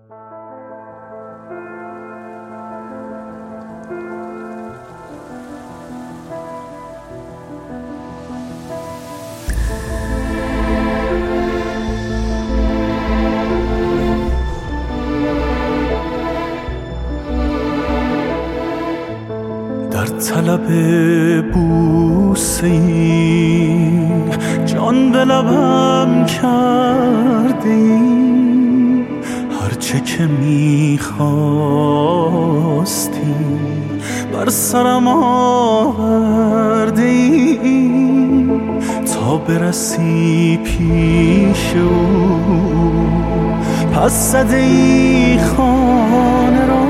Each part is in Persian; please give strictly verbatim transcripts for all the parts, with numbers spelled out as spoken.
در طلب بوسه‌ای جان به لبم کردی، هرچه که میخواستی بر سرم آوردی، تا برسی پیش او پس زده ای خانه را،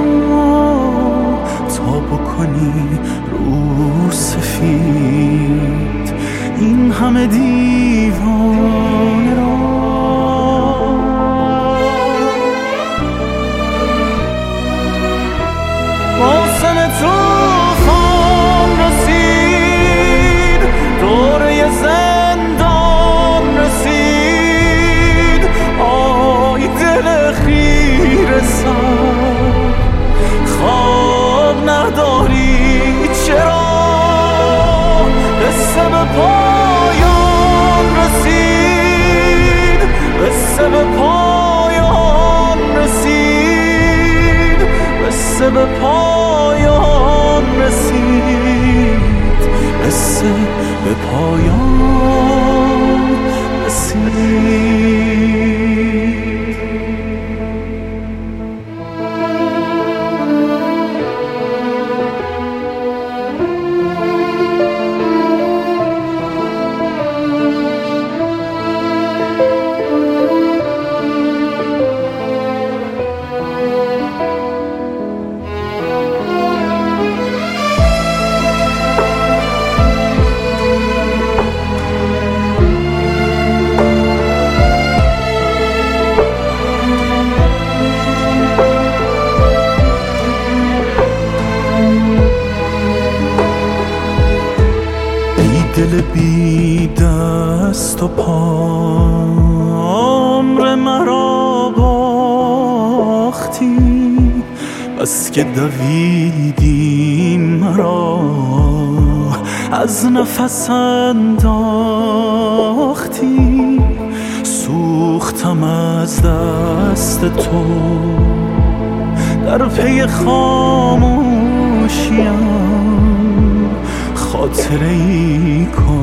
تا بکنی رو سفید این همه دیوانه را. موسم طوفان رسید، دوره زندان رسید، آی دل خیره سر خواب نداری چرا؟ قصه به پایان رسید، قصه به پایان رسید، قصه به پایان رسید، قصه به پایان رسید. دل بی دست و پا عمر مرا باختی، بس که دویدی مرا از نفس انداختی، سوختم از دست تو در پی خاموشیم، خاطره‌ای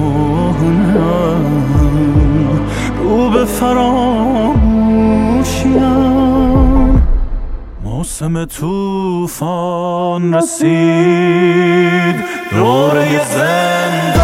کنم رو به فراموشیم. موسم طوفان رسید، دوره زندگی